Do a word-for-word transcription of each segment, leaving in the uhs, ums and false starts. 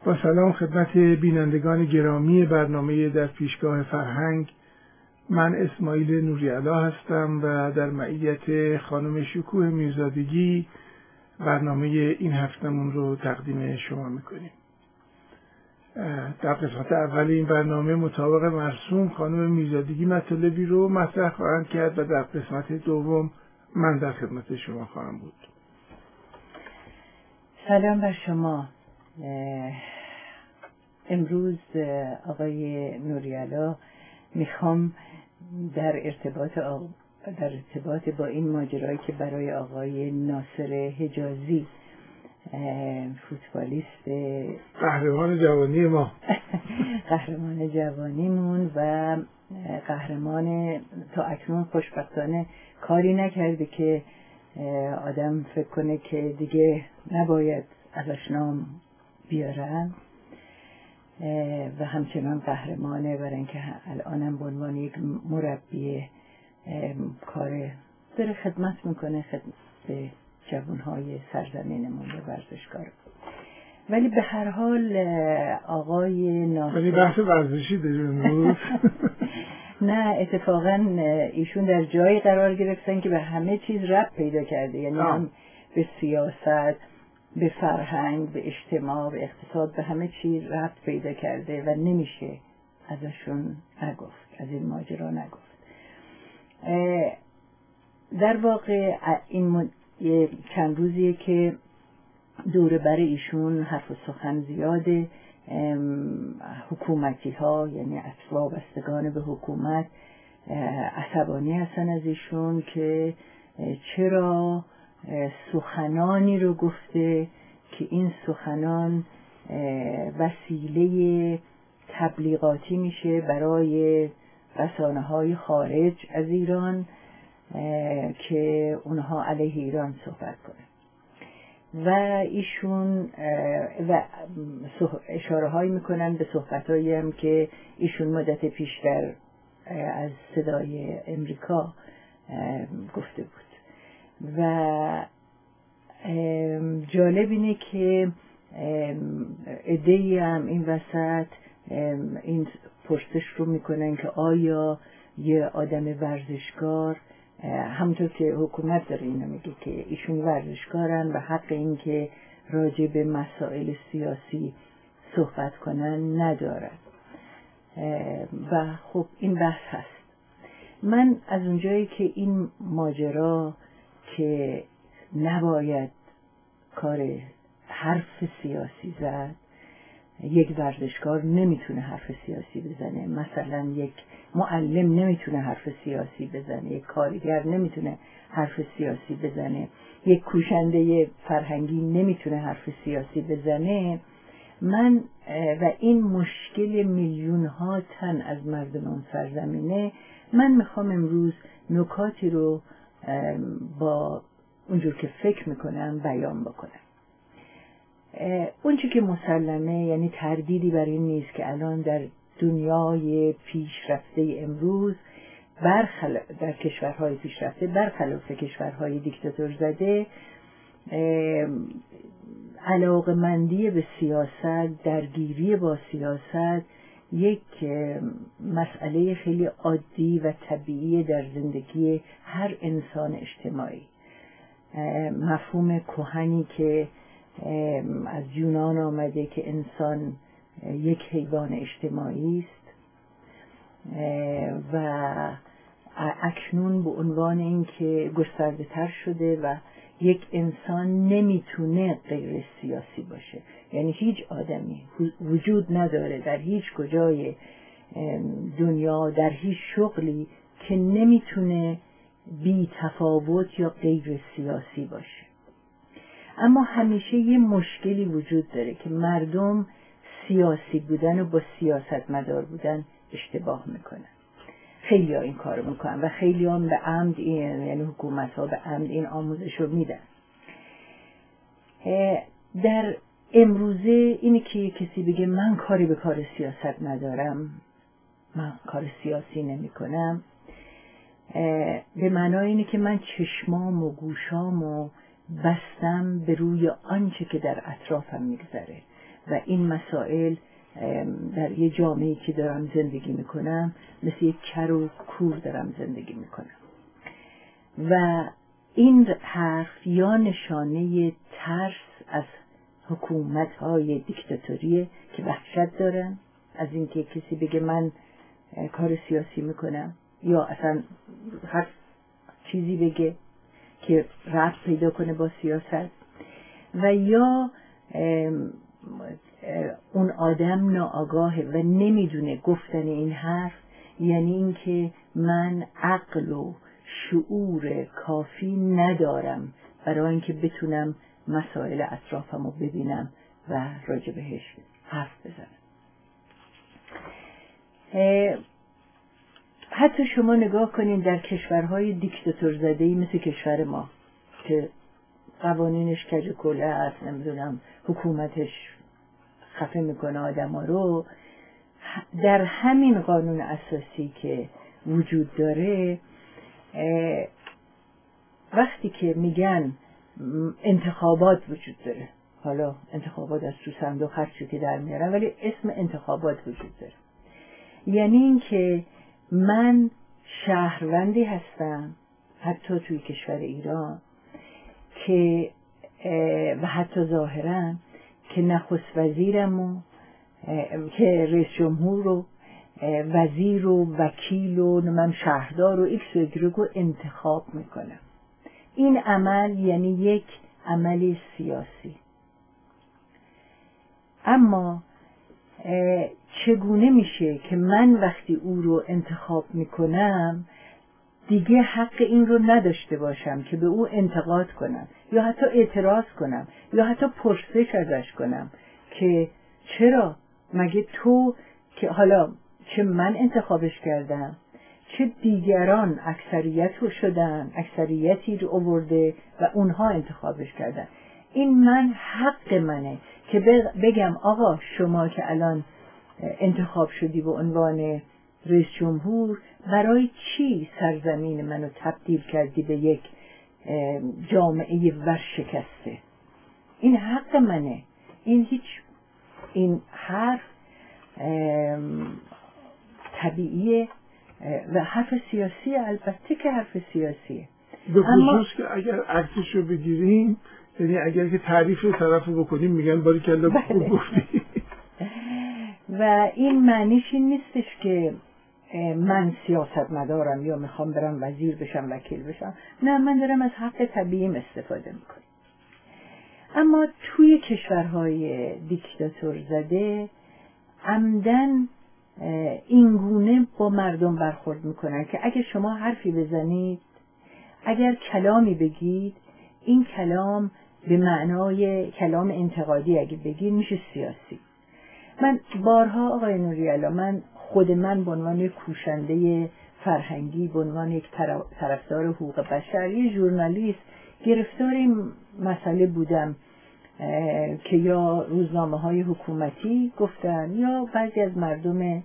با سلام خدمت بینندگان گرامی برنامه در پیشگاه فرهنگ. من اسماعیل نوری‌علا هستم و در معیت خانم شکوه میرزادگی برنامه این هفتمون رو تقدیم شما میکنیم. در قسمت اول این برنامه مطابق مرسوم خانم میرزادگی مطالبی رو مطرح خواهند کرد و در قسمت دوم من در خدمت شما خواهم بود. سلام بر شما. امروز آقای نوری‌علا میخوام در ارتباط آق... در ارتباط با این ماجرایی که برای آقای ناصر حجازی فوتبالیست قهرمان جوانی ما قهرمان جوانیمون و قهرمان تا اکنون خوشبختانه کاری نکرده که آدم فکر کنه که دیگه نباید ازش نام بیارن و همچنان قهرمانه، برای اینکه الانم به عنوان یک مربی کار داره خدمت میکنه خدمت جوانهای سرزمینمون و ورزشکار. ولی به هر حال آقای ناصر ولی بحث ورزشی داریم نه، اتفاقا ایشون در جایی قرار گرفتن که به همه چیز ربط پیدا کرده، یعنی هم به سیاست، به فرهنگ، به اجتماع، به اقتصاد، به همه چیز ربط پیدا کرده و نمیشه ازشون نگفت، از این ماجرا نگفت. در واقع این چند روزیه که دور بر ایشون حرف و سخن زیاده. حکومتی ها، یعنی وابستگان به حکومت، عصبانی هستن از ایشون که چرا سخنانی رو گفته که این سخنان وسیله تبلیغاتی میشه برای رسانه های خارج از ایران که اونها علیه ایران صحبت کنه. و ایشون و اشاره هایی میکنن به صحبت هایی هم که ایشون مدت پیشتر از صدای امریکا گفته بود. و جالب اینه که عده‌ای هم این وسط این پرسش رو میکنن که آیا یه آدم ورزشکار، همونطور که حکومت داره اینو میگه که ایشون ورزشکارن و حق این که راجع به مسائل سیاسی صحبت کنن ندارن و خب این بحث هست. من از اونجایی که این ماجرا که نباید کار حرف سیاسی زد، یک ورزشکار نمیتونه حرف سیاسی بزنه، مثلا یک معلم نمیتونه حرف سیاسی بزنه، یک کارگر نمیتونه حرف سیاسی بزنه، یک کوشنده فرهنگی نمیتونه حرف سیاسی بزنه. من و این مشکل میلیون ها تن از مردم اون سرزمینه، من میخوام امروز نکاتی رو با اونجور که فکر میکنم بیان بکنم. اون چی که مسلمه، یعنی تردیدی بر این نیست که الان در دنیای پیشرفته امروز برخلاف در کشورهای پیشرفته برخلاف کشورهای دیکتاتور زده، علاقمندی به سیاست، درگیری با سیاست یک مسئله خیلی عادی و طبیعی در زندگی هر انسان اجتماعی. مفهوم کهنی که از یونان آمده که انسان یک حیوان اجتماعی است و اکنون به عنوان این که گسترده تر شده و یک انسان نمیتونه غیر سیاسی باشه، یعنی هیچ آدمی وجود نداره در هیچ کجای دنیا در هیچ شغلی که نمیتونه بی تفاوت یا غیر سیاسی باشه. اما همیشه یه مشکلی وجود داره که مردم سیاسی بودن و با سیاست مدار بودن اشتباه میکنن. خیلی ها این کار میکنن و خیلی ها به عمد این، یعنی حکومت ها به عمد این آموزش رو میدن. در امروزه اینه که کسی بگه من کاری به کار سیاست ندارم، من کار سیاسی نمی کنم، به معنای اینه که من چشمام و گوشام و بستم به روی آنچه که در اطرافم میگذره و این مسائل در یه جامعه‌ای که دارم زندگی میکنم مثل یک کر و کور دارم زندگی میکنم و این حرف یا نشانه ترس از حکومت‌های دیکتاتوری که وحشت دارن از اینکه کسی بگه من کار سیاسی میکنم یا اصلا هر چیزی بگه که ربط پیدا کنه با سیاست و یا اون آدم ناآگاهه و نمیدونه گفتن این حرف یعنی اینکه من عقل و شعور کافی ندارم برای اینکه بتونم مسائل اطرافمو ببینم و راجع بهش حرف بزنم. حتی شما نگاه کنین در کشورهای دیکتاتور زده‌ای مثل کشور ما که قوانینش کج کله است، نمیدونم حکومتش خفه میکنه آدما رو، در همین قانون اساسی که وجود داره وقتی که میگن انتخابات وجود داره، حالا انتخابات از تو صندوق هر چی که در میارن ولی اسم انتخابات وجود داره، یعنی این که من شهروندی هستم حتی توی کشور ایران که و حتی ظاهرا که نخست وزیرم و که رئیس جمهور و وزیر و وکیل و من شهردار و ایکس و ایگرگ رو انتخاب میکنم. این عمل یعنی یک عمل سیاسی. اما چگونه میشه که من وقتی او رو انتخاب میکنم دیگه حق این رو نداشته باشم که به او انتقاد کنم یا حتی اعتراض کنم یا حتی پرسش ازش کنم که چرا مگه تو که حالا چه من انتخابش کردم چه دیگران اکثریت رو شدن، اکثریتی رو آورده و اونها انتخابش کردن، این من حق منه که بگم آقا شما که الان انتخاب شدی به عنوان رئیس جمهور برای چی سرزمین منو تبدیل کردی به یک جامعه ورشکسته؟ این حق منه. این هیچ این حرف طبیعیه و حرف سیاسی، البته که حرف سیاسیه. به خصوص که اگر عکسش رو بگیریم، یعنی اگر که تعریف طرف رو بکنیم میگن باریکلا خوب گفتی. و این معنیش این نیستش که من سیاست مدارم یا میخوام برم وزیر بشم وکیل بشم، نه، من دارم از حق طبیعیم استفاده میکنم. اما توی کشورهای دیکتاتور زده عمدن اینگونه با مردم برخورد میکنن که اگه شما حرفی بزنید، اگر کلامی بگید، این کلام به معنای کلام انتقادی اگه بگید میشه سیاسی. من بارها آقای نوری‌علا، من خود من به عنوان کوشنده فرهنگی، به عنوان یک طرفدار حقوق بشر، یه ژورنالیست، گرفتار این مسئله بودم که یا روزنامه های حکومتی گفتن یا بعضی از مردم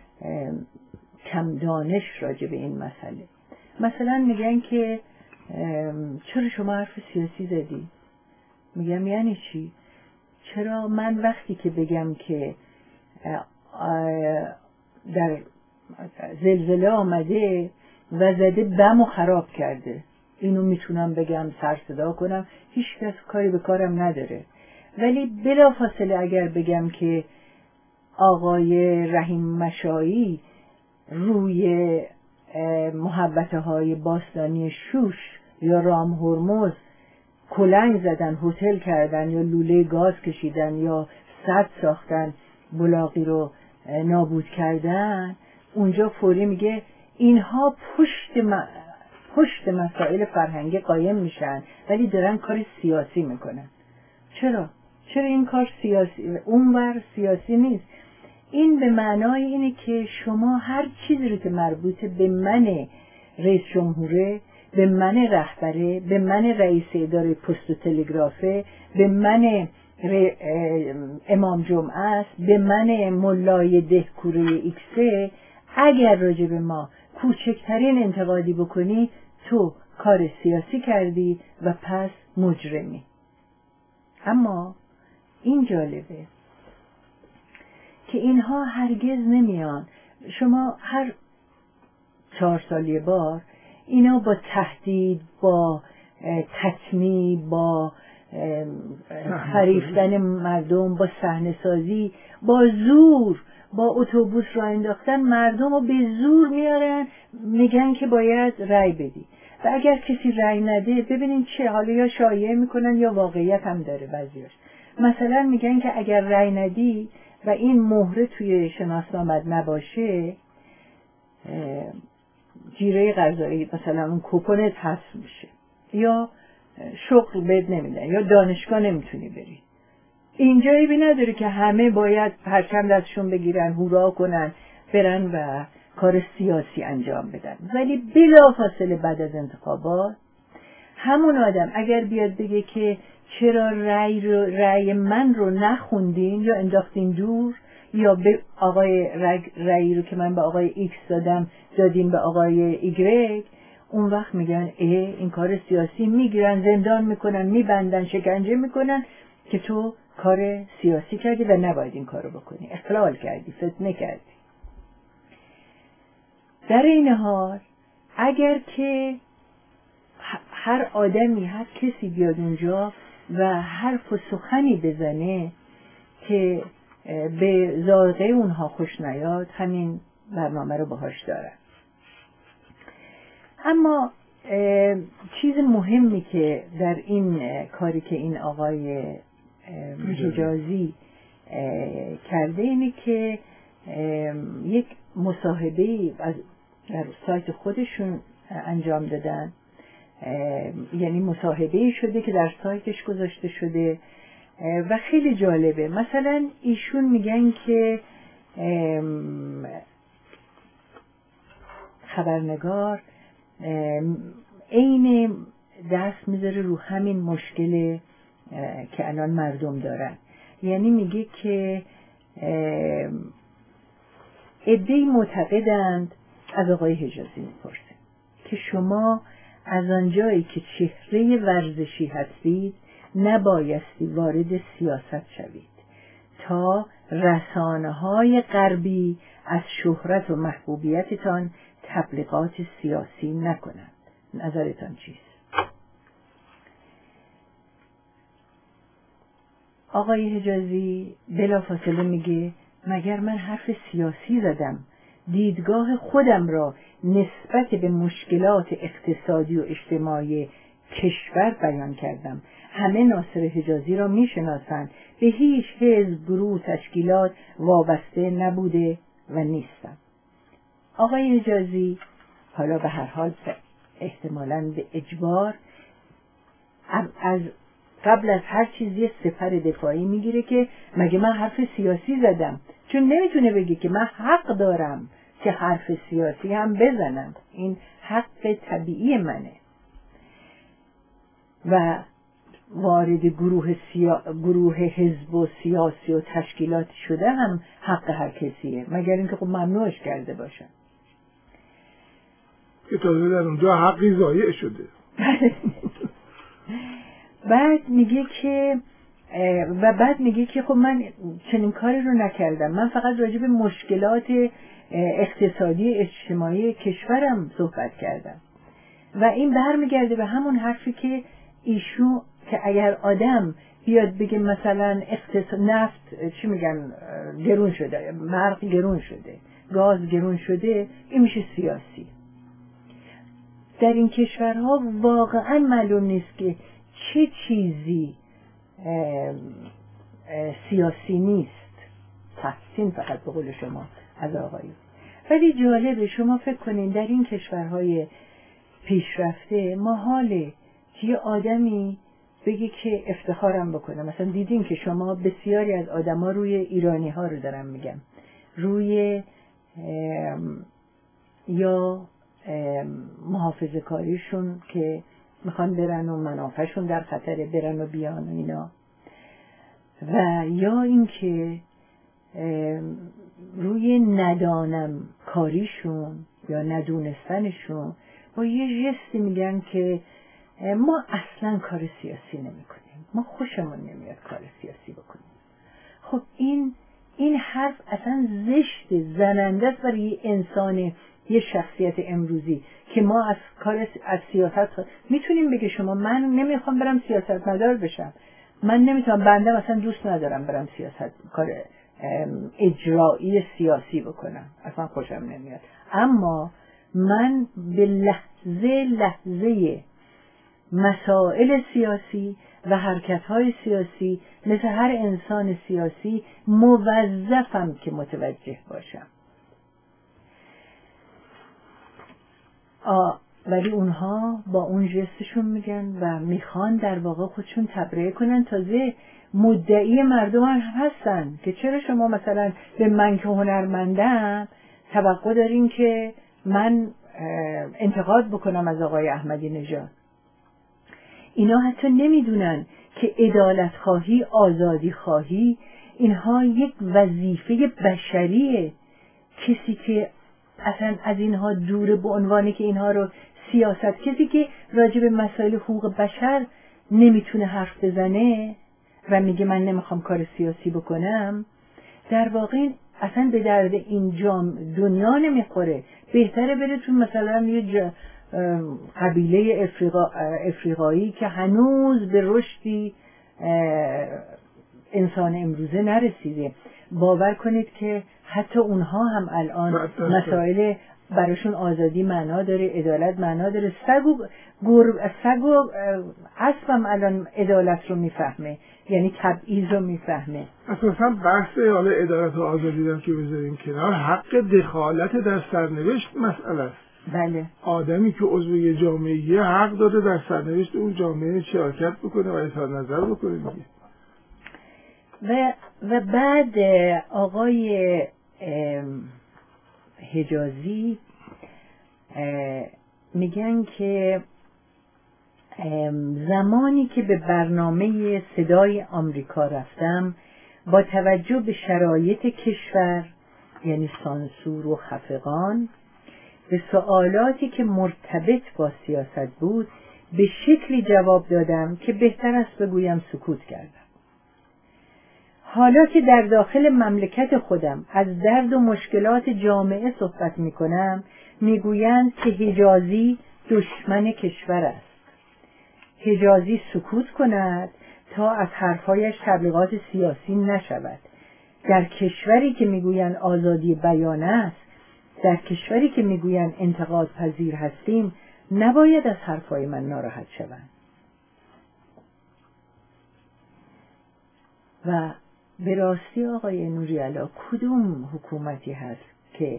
کم دانش راجع به این مسئله. مثلا میگن که چرا شما حرف سیاسی زدی؟ میگم یعنی چی؟ چرا من وقتی که بگم که در زلزله آمده و زده بم و خراب کرده، اینو میتونم بگم، سر صدا کنم، هیچ کس کاری به کارم نداره، ولی بلافاصله اگر بگم که آقای رحیم مشایی روی محوطه های باستانی شوش یا رام هرمز کلنگ زدن، هتل کردن یا لوله گاز کشیدن یا سد ساختن، بلاغی رو نابود کردن، اونجا فوری میگه اینها پشت م... پشت مسائل فرهنگی قایم میشن ولی دارن کار سیاسی میکنن. چرا؟ چرا این کار سیاسی؟ اونور سیاسی نیست. این به معنای اینه که شما هر چیزی رو که مربوط به من رئیس جمهوره، به من رهبره، به من رئیس اداره پست و تلگرافه، به من امام جمعه است، به من ملای دهکوره ایکسه، اگر راجع به ما کوچکترین انتقادی بکنی تو کار سیاسی کردی و پس مجرمی. اما این جالبه که اینها هرگز نمیان. شما هر چهار سال یه بار اینا با تهدید، با تطمیع، با فریفتن مردم، با صحنه سازی، با زور، با اتوبوس را انداختن مردم رو به زور میارن، میگن که باید رأی بدی و اگر کسی رأی نده ببینین چه حالا یا شایعه میکنن یا واقعیت هم داره بعضیاش. مثلا میگن که اگر رأی ندی و این مهره توی شناسنامه نباشه جیره قضایی مثلا اون کوپنت حذف میشه یا شغل بد نمیدن یا دانشگاه نمیتونی بری. اینجا ایبی نداره که همه باید پرچم دستشون بگیرن، هورا کنن، برن و کار سیاسی انجام بدن. ولی بلافاصله بعد از انتخابات همون آدم اگر بیاد بگه که چرا رأی, رو رأی من رو نخوندین یا انداختین دور یا به آقای رأی رو که من به آقای ایکس دادم دادین به آقای ایگرگ، اون وقت میگن اه این کار سیاسی، میگیرن زندان میکنن، میبندن، شکنجه میکنن که تو کار سیاسی کردی و نباید این کارو بکنی، اخلال کردی، فتنه کردی. در این حال اگر که هر آدمی، هر کسی بیاد اونجا و حرف و سخنی بزنه که به ذائقه اونها خوش نیاد، همین برنامه رو باهاش دارن. اما چیز مهمی که در این کاری که این آقای حجازی کرده اینه که یک مصاحبه از در سایت خودشون انجام دادن، یعنی مصاحبه شده که در سایتش گذاشته شده و خیلی جالبه. مثلا ایشون میگن که خبرنگار عین دست میذاره رو همین مشکل که الان مردم دارن، یعنی میگه که عده‌ای معتقدند، از آقای حجازی میپرسه که شما از آنجایی که چهره ورزشی هستید نبایستی وارد سیاست شوید تا رسانه‌های غربی از شهرت و محبوبیتتان تبلیغات سیاسی نکنند. نظرتان چیست؟ آقای حجازی بلافاصله میگه مگر من حرف سیاسی زدم؟ دیدگاه خودم را نسبت به مشکلات اقتصادی و اجتماعی کشور بیان کردم. همه ناصر حجازی را میشناسند، به هیچ حزب، گروه، تشکیلات وابسته نبوده و نیستم. آقای حجازی حالا به هر حال احتمالاً به اجبار از قبل از هر چیزی یه سپر دفاعی میگیره که مگه من حرف سیاسی زدم، چون نمیتونه بگه که من حق دارم که حرف سیاسی هم بزنم، این حق طبیعی منه و وارد گروه, سیا... گروه حزب و سیاسی و تشکیلاتی شده هم حق هر کسیه، مگر اینکه خب ممنوعش کرده باشن که تازه در اونجا حقی ضایع شده. بعد میگه که و بعد میگه که خب من چنین کاری رو نکردم، من فقط راجع به مشکلات اقتصادی اجتماعی کشورم صحبت کردم و این برمیگرده به همون حرفی که ایشون که اگر آدم بیاد بگه مثلا اقتصاد نفت چی میگن گرون شده، مرغ گرون شده، گاز گرون شده، این میشه سیاسی. در این کشورها واقعا معلوم نیست که چه چیزی اه اه سیاسی نیست، تحسین فقط به قول شما از آقایی. ولی جالبه شما فکر کنین در این کشورهای پیشرفته محاله که یه آدمی بگه که افتخارم بکنه. مثلا دیدین که شما بسیاری از آدما روی ایرانی ها رو دارم میگم، روی یا محافظه کاریشون که میخوان برن و منافعشون در خطره، برن و بیان و اینا، و یا اینکه روی ندانم کاریشون یا ندونستنشون با یه جستی میگن که ما اصلا کار سیاسی نمی کنیم، ما خوشمون نمیاد کار سیاسی بکنیم. خب این این حرف اصلا زشت، زننده است برای انسان، یه شخصیت امروزی که ما از کار از سیاست میتونیم بگه شما من نمیخوام برم سیاستمدار بشم، من نمیتونم، بنده مثلا دوست ندارم برم سیاست کار اجرایی سیاسی بکنم، اصلا خوشم نمیاد، اما من به لحظه لحظه مسائل سیاسی و حرکت‌های سیاسی مثل هر انسان سیاسی موظفم که متوجه باشم. آه ولی اونها با اون جستشون میگن و میخوان در واقع خودشون تبرئه کنن، تازه مدعی مردم هم هستن که چرا شما مثلا به من که هنرمندم توقع دارین که من انتقاد بکنم از آقای احمدی نژاد. اینا حتی نمیدونن که عدالت خواهی، آزادی خواهی، اینها یک وظیفه بشریه. کسی که اصلا از اینها دوره به عنوانی که اینها رو سیاست، کسی که راجع به مسائل حقوق بشر نمیتونه حرف بزنه و میگه من نمیخوام کار سیاسی بکنم، در واقع اصلا به درد این جام دنیا نمیخوره. بهتره بره تو مثلا یه قبیله افریقا، افریقایی که هنوز به رشدی انسان امروزه نرسیده. باور کنید که حتی اونها هم الان مسائل براشون آزادی معنا داره، عدالت معنا داره. سگ و گرگ، سگ و اسب هم الان عدالت رو میفهمه، یعنی تبعیض رو میفهمه. اساسا بحث حالا عدالت و آزادی رو که بذاریم کنار، حق دخالت در سرنوشت مسئله است. بله. آدمی که عضو یه جامعه حق داره در سرنوشت اون جامعه شرکت بکنه و اظهار نظر بکنه دیگه. و و بعد آقای حجازی میگن که زمانی که به برنامه صدای آمریکا رفتم، با توجه به شرایط کشور، یعنی سانسور و خفقان، به سوالاتی که مرتبط با سیاست بود به شکلی جواب دادم که بهتر است بگویم سکوت کردم. حالا که در داخل مملکت خودم از درد و مشکلات جامعه صحبت می کنم، می گویند که حجازی دشمن کشور است. حجازی سکوت کند تا از حرفایش تبلیغات سیاسی نشود. در کشوری که می گویند آزادی بیان است، در کشوری که می گویند انتقاد پذیر هستیم، نباید از حرفای من ناراحت شوند. و به راستی آقای نوری‌علا، کدوم حکومتی هست که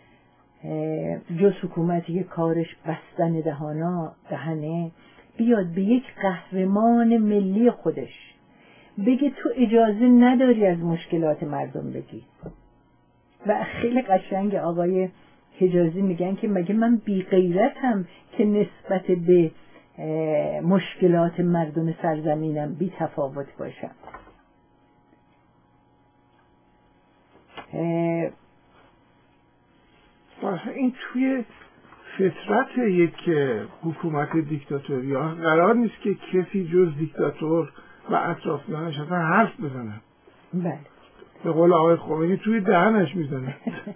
جز حکومتی که کارش بستن دهانا دهنه بیاد به یک قهرمان ملی خودش بگه تو اجازه نداری از مشکلات مردم بگی؟ و خیلی قشنگ آقای حجازی میگن که مگه من بی غیرتم که نسبت به مشکلات مردم سرزمینم بی تفاوت باشم؟ این توی فطرت یک حکومت دیکتاتوری قرار نیست که کسی جز دیکتاتور و اطرافیانش اصلا حرف بزنه. بله. به قول آقای خمینی توی دهنش میزنه.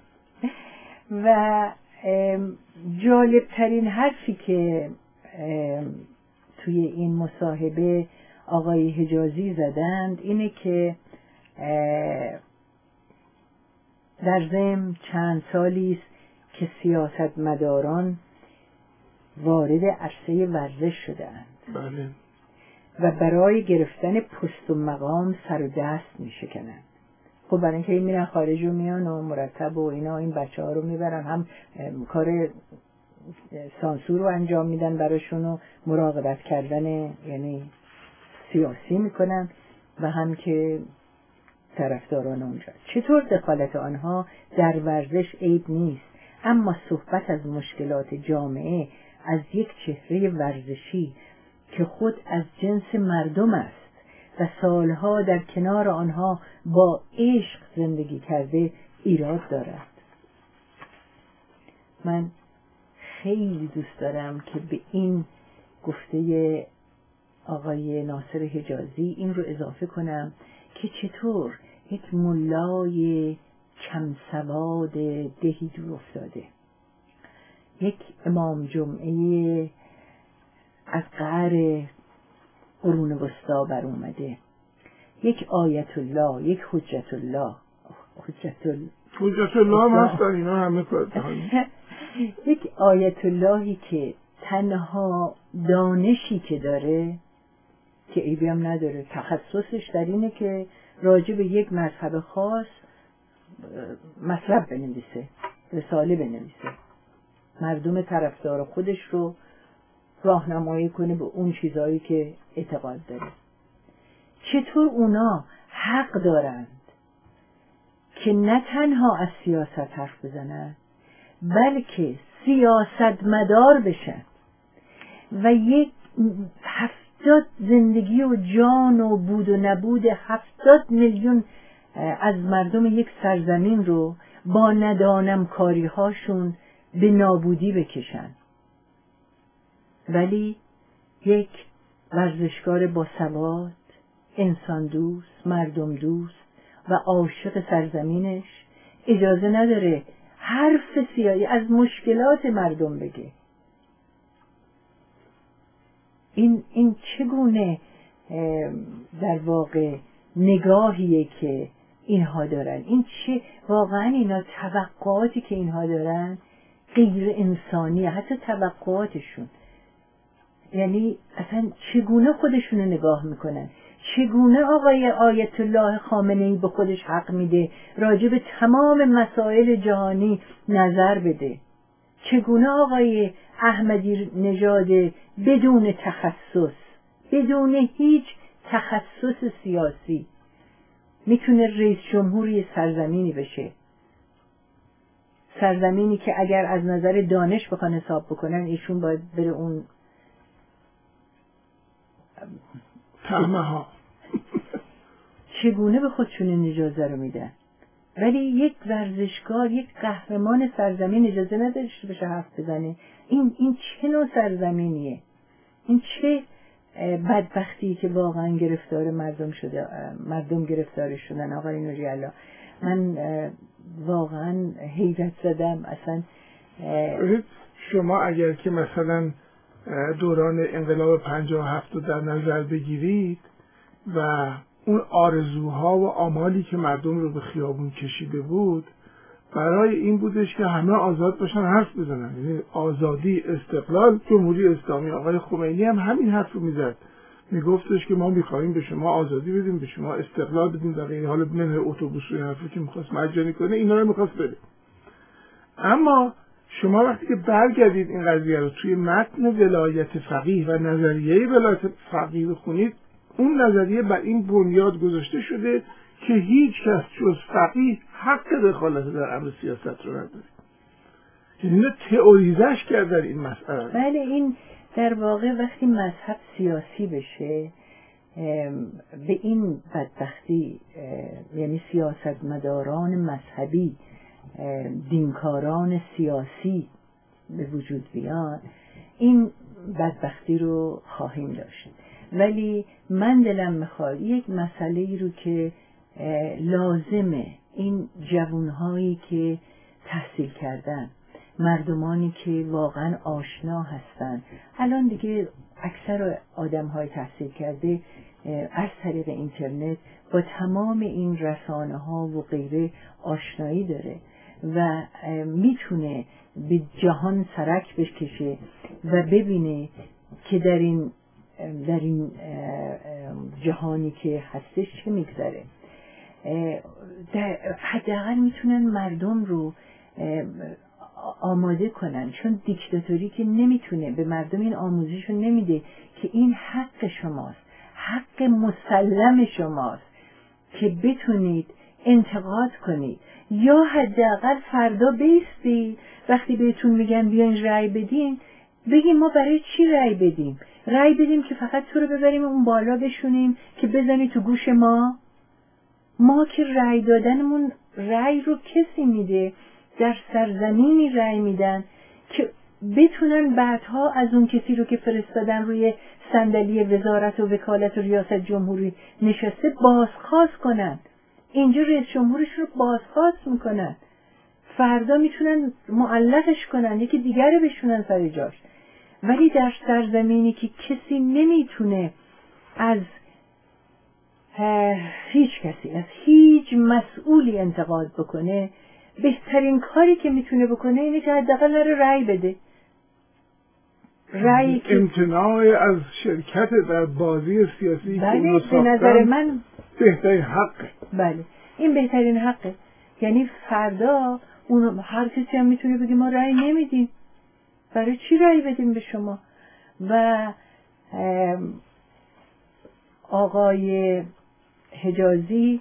و جالب ترین حرفی که توی این مصاحبه آقای حجازی زدند اینه که در ضمن چند سالی است که سیاستمداران وارد عرصه ورزش شده‌اند. بله. و برای گرفتن پست و مقام سر و دست می‌شکنند. خب برای اینکه این میرن خارج و میان و مرتب و اینا این بچه ها رو میبرن، هم کار سانسور رو انجام میدن براشون و مراقبت کردن یعنی سیاسی میکنن و هم که طرفداران اونجا. چطور دخالت آنها در ورزش عیب نیست، اما صحبت از مشکلات جامعه از یک چهره ورزشی که خود از جنس مردم است و سالها در کنار آنها با عشق زندگی کرده ایراد دارد. من خیلی دوست دارم که به این گفته آقای ناصر حجازی این رو اضافه کنم که چطور یک ملای کم سواد دهی دور افتاده، یک امام جمعه از قعر قرون وسطا بر اومده، یک آیت الله، یک حجت الله، حجت الله حجت الله هم هستن اینا همه کار یک آیت اللهی که تنها دانشی که داره که عیبی هم نداره، تخصصش در اینه که راجع به یک مذهب خاص مطلب بنویسه، رساله بنویسه، مردم طرفدار خودش رو راهنمایی کنه به اون چیزایی که اعتقاد داره. چطور اونا حق دارند که نه تنها از سیاست حرف بزنن بلکه سیاست مدار بشن و یک هفتاد زندگی و جان و بود و نبود هفتاد میلیون از مردم یک سرزمین رو با ندانم کاری هاشون به نابودی بکشن، ولی یک ورزشکار با سواد، انسان دوست، مردم دوست و عاشق سرزمینش اجازه نداره حرف سیاسی از مشکلات مردم بگه. این این چگونه در واقع نگاهیه که اینها دارن؟ این چه واقعا اینا توقعاتی که اینها دارن غیر انسانیه، حتی توقعاتشون. یعنی اصلا چگونه خودشونو نگاه میکنن، چگونه آقای آیت الله خامنه‌ای به خودش حق میده راجع به تمام مسائل جهانی نظر بده، چگونه آقای احمدی نژاد بدون تخصص، بدون هیچ تخصص سیاسی میتونه رئیس جمهوری سرزمینی بشه، سرزمینی که اگر از نظر دانش بخوان حساب بکنن ایشون باید بره اون تهمه ها. چگونه به خودشون این اجازه رو میدن؟ ولی یک ورزشکار، یک قهرمان سرزمین اجازه نداشته بشه حرف بزنه. این این چه نوع سرزمینیه؟ این چه بدبختی که واقعا گرفتار مردم شده، مردم گرفتار شدن. آقای نوری الله، من واقعا حیرت زدم. اصلا شما اگر که مثلا دوران انقلاب پنجاه و هفت رو در نظر بگیرید و اون آرزوها و آمالی که مردم رو به خیابون کشیده بود برای این بودش که همه آزاد باشن حرف بزنن، یعنی آزادی، استقلال، جمهوری اسلامی. آقای خمینی هم همین حرف رو میزد، میگفتش که ما میخواهیم به شما آزادی بدیم، به شما استقلال بدیم، در این حال منه اتوبوس و حرفی که میخواست مجانی کنه اینا رو میخواست بده. اما شما وقتی که برگردید این قضیه رو توی متن ولایت فقیه و نظریه ولایت فقیه بخونید، اون نظریه بر این بنیاد گذاشته شده که هیچ کس جز فقیه حق دخالت در امر سیاست رو نداره. یعنی اینو تئوریزش کردن این مسئله. بله، این در واقع وقتی مذهب سیاسی بشه به این بدبختی، یعنی سیاستمداران مذهبی، دینکاران سیاسی به وجود بیان، این بدبختی رو خواهیم داشت. ولی من دلم میخواد یک مسئله ای رو که لازمه این جوانهایی که تحصیل کردن، مردمانی که واقعا آشنا هستن، الان دیگه اکثر آدم‌های تحصیل کرده از طریق اینترنت با تمام این رسانه ها و غیره آشنایی داره و میتونه به جهان سرک بکشه و ببینه که در این در این جهانی که هستش چه میگذره. حداقل میتونن مردم رو آماده کنن، چون دیکتاتوری که نمیتونه به مردم این آموزش رو نمیده که این حق شماست، حق مسلم شماست که بتونید انتقاد کنید، یا حداقل فردا بیستی وقتی بهتون میگن بیاین رأی بدین بگیم ما برای چی رأی بدیم؟ رأی بدیم که فقط تو رو ببریم اون بالا بشونیم که بزنی تو گوش ما؟ ما که رأی دادنمون، رأی رو کسی میده در سرزمینی رأی میدن که بتونن بعدها از اون کسی رو که فرستادن روی صندلی وزارت و وکالت و ریاست جمهوری نشسته بازخواست کنن. اینجا رئیس جمهورش رو بازخواست میکنن، فردا میتونن معلقش کنن، یکی دیگر رو بشونن سر جاش. ولی در سرزمینی که کسی نمیتونه از هیچ کسی، از هیچ مسئولی انتقاد بکنه، بهترین کاری که میتونه بکنه اینه که حداقل نره رأی بده. رأی امتناع از شرکت در بازی سیاسی که اونو ساختن، به نظر من بهترین حقه. بله، این بهترین حقه. یعنی فردا اون هر کسی هم میتونه بگه ما رأی نمیدیم، برای چی رأی بدیم به شما؟ و آقای حجازی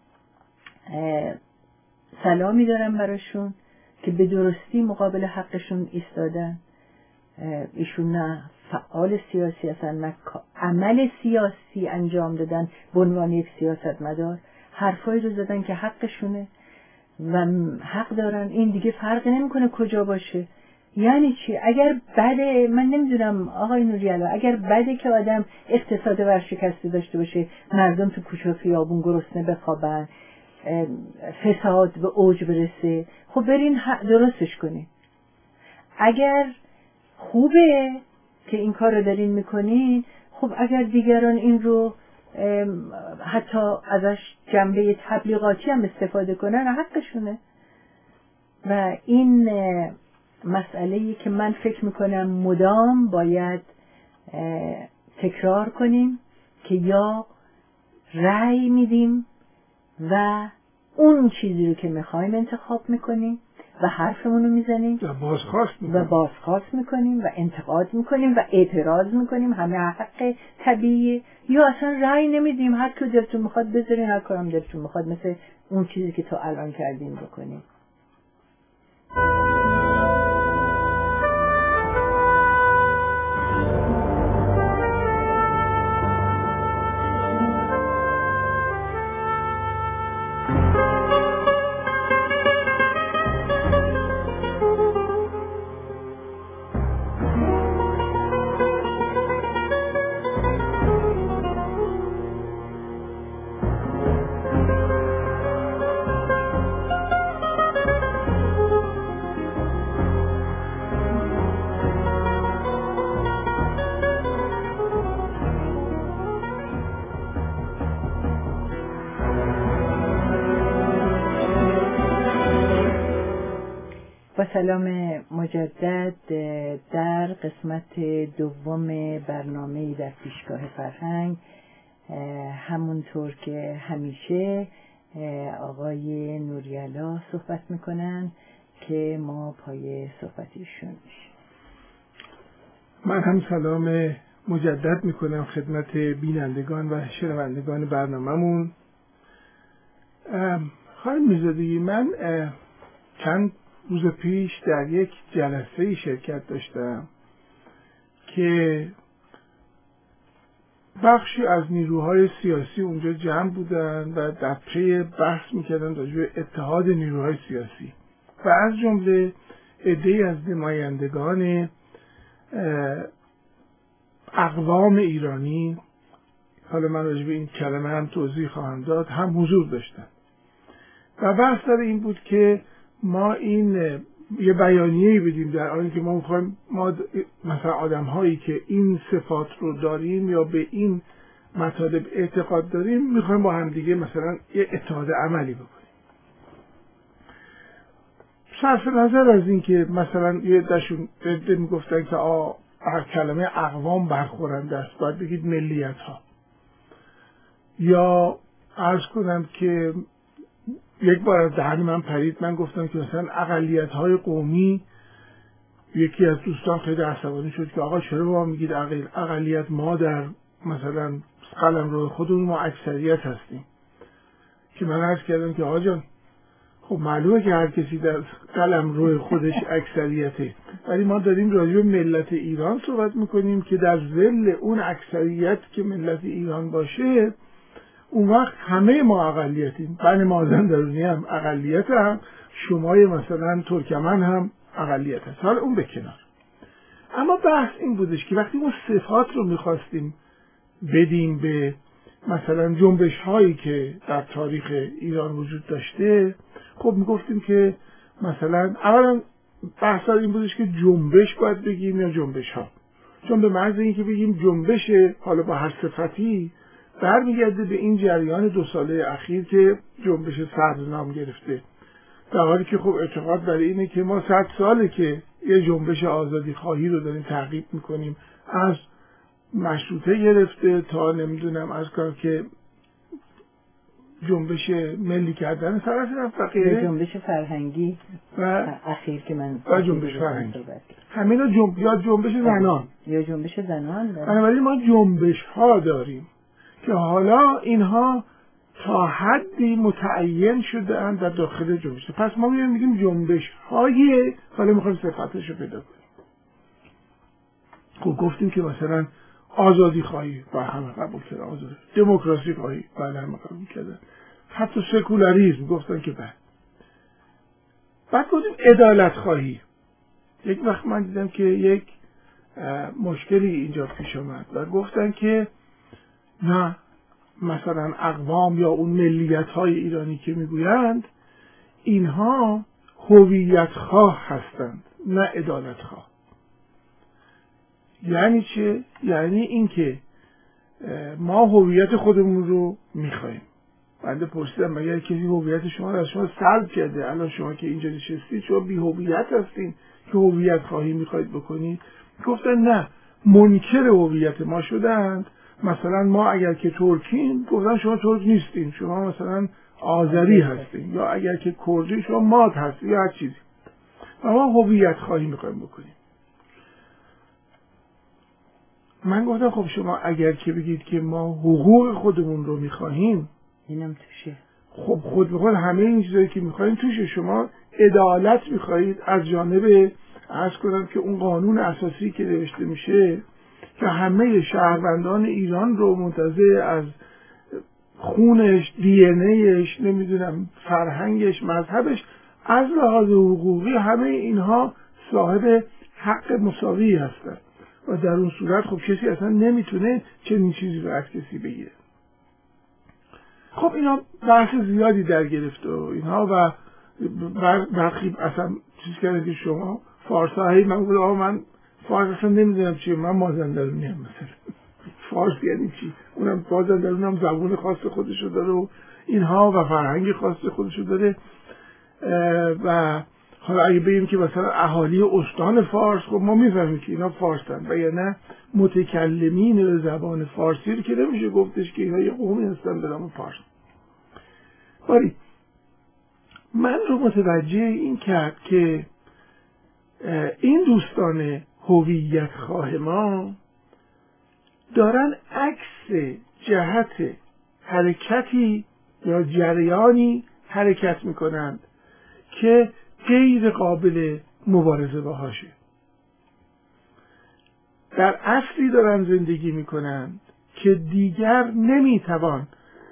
سلامی دارم براشون که به درستی مقابل حقشون ایستادن. ایشون نه فعال سیاسی هستن، نه عمل سیاسی انجام دادن به عنوان یک سیاستمدار، حرفایی رو زدن که حقشونه و حق دارن. این دیگه فرق نمیکنه کجا باشه. یعنی چی؟ اگر بده، من نمیدونم آقای نوری‌علا، اگر بده که آدم اقتصاد ورشکسته داشته باشه، مردم تو کوچه و خیابون گرسنه بخوابن، فساد به اوج برسه، خب برین درستش کنین. اگر خوبه که این کار رو دارین میکنین، خب اگر دیگران این رو حتی ازش جنبه تبلیغاتی هم استفاده کنن، حقشونه. و این مسئله‌ای که من فکر میکنم مدام باید تکرار کنیم که یا رأی میدیم و اون چیزی رو که میخوایم انتخاب میکنیم و حرفمون رو میزنیم و بازخواست میکنیم و بازخواست میکنیم و انتقاد میکنیم و اعتراض میکنیم، همه حق طبیعیه، یا اصلا رأی نمیدیم، هر کی دلتون میخواد بذارین، هر کارم دلتون میخواد مثل اون چیزی که تو الان کردین بکنیم. با سلام مجدد در قسمت دوم برنامه در پیشگاه فرهنگ. همونطور که همیشه آقای نوری‌علا صحبت میکنن که ما پای صحبتیشون میشیم. من هم سلام مجدد میکنم خدمت بینندگان و شنوندگان برنامه‌مون. خانم میرزادی، من چند روز پیش در یک جلسه شرکت داشتم که بخشی از نیروهای سیاسی اونجا جمع بودن و در پی بحث میکردن راجع به اتحاد نیروهای سیاسی و از جمله عده‌ای از نمایندگان اقوام ایرانی، حالا من راجع به این کلمه هم توضیح خواهم داد، هم حضور داشتن و بحث در این بود که ما این یه بیانیه‌ای بدیم در حالی که ما می‌خوایم ما مثلا آدم‌هایی که این صفات رو داریم یا به این مطالب اعتقاد داریم می‌خوایم با هم دیگه مثلا یه اتحاد عملی بکنیم. صرف نظر از این که مثلا یه دشون میگفتن که آ کلمه اقوام برخورنده است، باید بگید ملیت‌ها، یا عرض کنم که یک بار از دهن من پرید، من گفتم که مثلا اقلیت‌های قومی، یکی از دوستان خیلی عصبانی شد که آقا چرا با میگید اقلیت، ما در مثلا قلمرو خودمون ما اکثریت هستیم. که من عرض کردم که آقا جان، خب معلومه که هر کسی در قلمرو خودش اکثریته، ولی ما داریم راجع به ملت ایران صحبت میکنیم که در ظل اون اکثریت که ملت ایران باشه، اون وقت همه ما اقلیتیم. بنی مازندرانی هم اقلیت، هم شمای مثلا ترکمن هم اقلیت هست. حالا اون به کنار. اما بحث این بودش که وقتی اون صفات رو میخواستیم بدیم به مثلا جنبش هایی که در تاریخ ایران وجود داشته، خب میگفتیم که مثلا اولا بحث این بودش که جنبش باید بگیم یا جنبش ها، چون به محض اینکه بگیم جنبش حالا با هر صفتی برمیگرده به این جریان دو ساله اخیر که جنبش سبز نام گرفته، در حالی که خب اعتقاد برای اینه که ما صد ساله که یه جنبش آزادی خواهی رو داریم تعقیب میکنیم، از مشروطه گرفته تا نمیدونم از کار که جنبش ملی کردن سراسر و غیره، جنبش فرهنگی و اخیر که من و جنبش فرهنگی همینا جنب یا جنبش زنان یا جنبش زنان. بنابراین ما جنبش ها داریم که حالا اینها تا حدی متعین شده اند در داخل جنبش. پس ما میگیم میگیم جنبش های، حالا میخوایم صفاتش رو پیدا کنیم. خب گفتیم که مثلا آزادی خواهی و همه قبول کرده، آزادی دموکراسی خواهی بله همه قبول کرده، حتی سکولاریسم گفتن که بله. بعد گفتیم عدالت خواهی. یک وقت من دیدم که یک مشکلی اینجا پیش اومد و گفتن که نه مثلا اقوام یا اون ملیت های ایرانی که میگویند اینها هویت خواه هستند نه عدالت خواه. یعنی چه؟ یعنی اینکه ما هویت خودمون رو میخوایم. بنده پرسیدم مگر کسی هویت شما رو از شما سلب کرده؟ الان شما که اینجا نشستید شما بی هویت هستین که هویت خواهی میخواید بکنید؟ گفتن نه، منکر هویت ما شدند. مثلا ما اگر که ترکیم گفتن شما ترک نیستین، شما مثلا آذری هستین، یا اگر که کردی شما ماد هستین یا هر چیزی. و ما هویت خواهی میخوایم بکنیم. من گفتم خب شما اگر که بگید که ما حقوق خودمون رو میخواهیم، اینم توشه. خب خود به خود همه این چیزایی که میخواهیم توشه. شما عدالت میخواهید از جانب عرض کنم که اون قانون اساسی که نوشته میشه که همه شهروندان ایران رو منتزع از خونش، دی ان ایش، نمیدونم فرهنگش، مذهبش، از لحاظ حقوقی همه اینها صاحب حق مساوی هستند و در اون صورت خب کسی اصلا نمیتونه چنین چیزی رو از کسی بگیره. خب اینا بحث زیادی در گرفت و اینها و برخی اصلا چیز کرده که شما فارس هایی من گفتم آقا من فارس اصلا نمیدونم چیه، من مازندرونی هم مثلا فارس یعنی چی؟ اونم مازندرون هم زبون خاص خودشو داره و اینها و فرهنگ خاص خودشو داره. و حالا اگه بگیم که مثلا اهالی استان فارس، خب ما میفهمیم که اینا فارسن و یا نه متکلمین زبان فارسی رو که نمیشه گفتش که اینا یه قومی هستن به نام فارس. باری من رو متوجه این کرد که این دوستان هویت خواه ما دارن عکس جهت حرکتی یا جریانی حرکت میکنند که غیر قابل مبارزه باهاشه. در عصری دارن زندگی میکنند که دیگر نمیتوان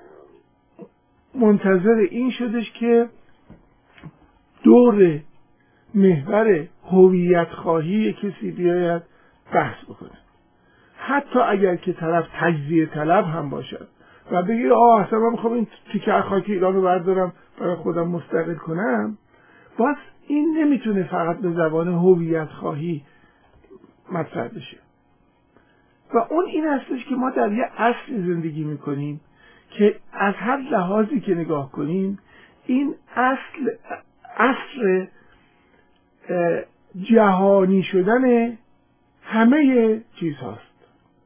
منتظر این شدش که دور محور هویت خواهی کسی بیاید بحث بکنه، حتی اگر که طرف تجزیه طلب هم باشد و بگه آه اصلا من میخوام این تیکه خاک ایران رو بردارم برای خودم مستقل کنم، باز این نمیتونه فقط به زبان هویت خواهی مطرح بشه. و اون این هستش که ما در یه عصری زندگی میکنیم که از هر لحاظی که نگاه کنیم این اصل اصل جهانی شدن همه چیز هاست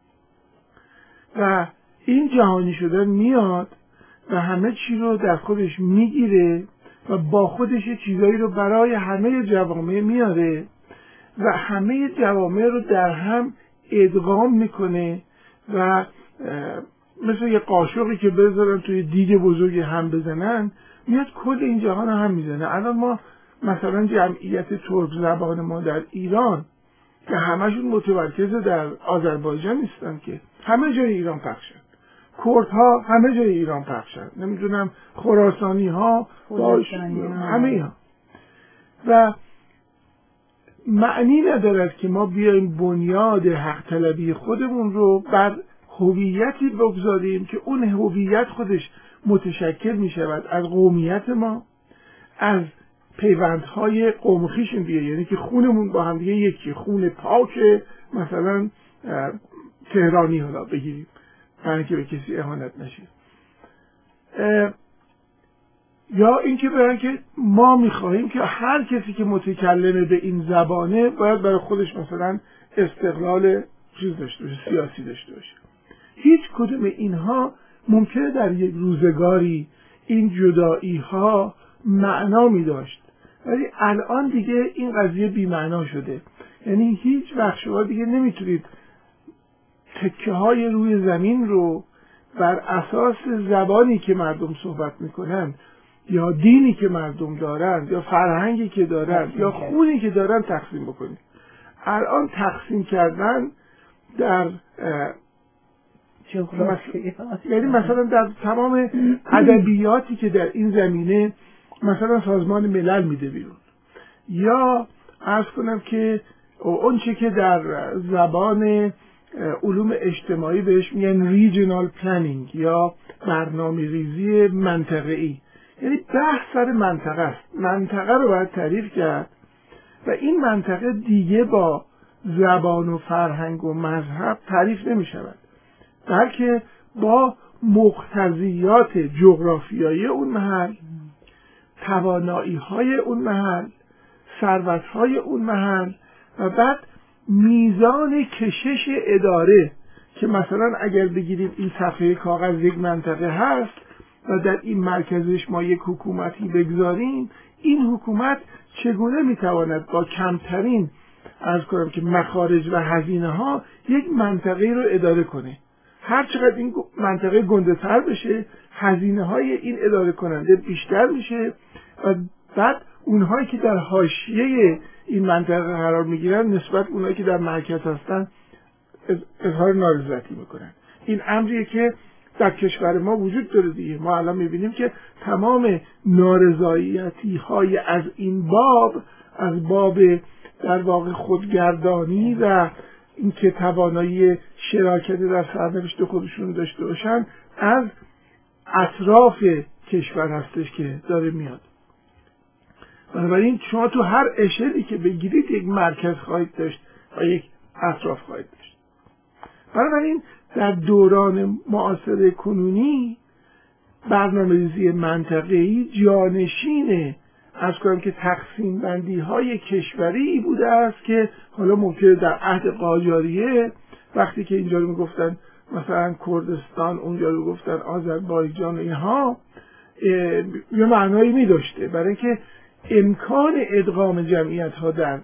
و این جهانی شدن میاد و همه چی رو در خودش میگیره و با خودش چیزایی رو برای همه جوامع میاره و همه جوامع رو در هم ادغام میکنه و مثل یه قاشقی که بذارن توی دیگ بزرگی هم بزنن میاد کل این جهان رو هم میزنه. الان ما مثلا جمعیت ترک زبان ما در ایران که همشون متمرکز در آذربایجان نیستن، که همه جای ایران پخشن، کردها همه جای ایران پخشن، نمیدونم خراسانی ها باش همه ها. و معنی ندارد که ما بیایم بنیاد حق طلبی خودمون رو بر هویتی بگذاریم که اون هویت خودش متشکل می شود از قومیت ما، از پیوندهای قوم خویشون دیگه، یعنی که خونمون با هم دیگه یکی، خون پاک مثلا تهرانی حالا بگیریم برای اینکه به کسی اهانت نشه، یا اینکه برای که ما میخواهیم که هر کسی که متکلم به این زبانه باید برای خودش مثلا استقلال چیز داشته باشه، سیاسی داشته باشه. هیچ کدوم اینها ممکنه در یک روزگاری این جدایی ها معنا می داشت، ولی الان دیگه این قضیه بی معنا شده. یعنی هیچ وقت شما دیگه نمیتونید تکه های روی زمین رو بر اساس زبانی که مردم صحبت میکنن یا دینی که مردم دارن یا فرهنگی که دارن یا خونی که دارن تقسیم بکنید. الان تقسیم کردن در جغرافی، یعنی مثلا در تمام ادبیاتی که در این زمینه مثلا سازمان ملل میده بیرون، یا عرض کنم که اون چه که در زبان علوم اجتماعی بهش میگن ریجنال پلنینگ یا برنامه ریزی منطقه‌ای، یعنی بحث سر منطقه است. منطقه رو باید تعریف کرد و این منطقه دیگه با زبان و فرهنگ و مذهب تعریف نمی شود، بلکه با مقتضیات جغرافیایی اون محل، توانایی های اون محل، ثروت های اون محل و بعد میزان کشش اداره که مثلا اگر بگیریم این صفحه کاغذ یک منطقه هست و در این مرکزش ما یک حکومتی بگذاریم، این حکومت چگونه میتواند با کمترین عرض کنم که مخارج و هزینه ها یک منطقه رو اداره کنه. هر چقدر این منطقه گنده تر بشه هزینه های این اداره کننده بیشتر میشه و بعد اونهایی که در حاشیه این منطقه قرار میگیرن نسبت اونهایی که در مرکز هستن اظهار نارضایتی میکنن. این امریه که در کشور ما وجود داره دیگه. ما الان میبینیم که تمام نارضایتی های از این باب، از باب در واقع خودگردانی و اینکه توانایی شراکت در سرنوشت خودشون داشته باشن، از اطراف کشور هستش که داره میاد. بنابراین شما تو هر اشلی که بگیرید یک مرکز خواهید داشت و یک اطراف خواهید داشت. بنابراین در دوران معاصر کنونی برنامه‌ریزی منطقه‌ای جانشین از کنم که تقسیم بندی های کشوری بوده است که حالا ممکنه در عهد قاجاریه وقتی که اینجا رو میگفتن مثلا کردستان، اونجا رو گفتن آذربایجان، اینها یه معنایی می داشته برای اینکه امکان ادغام جمعیت ها در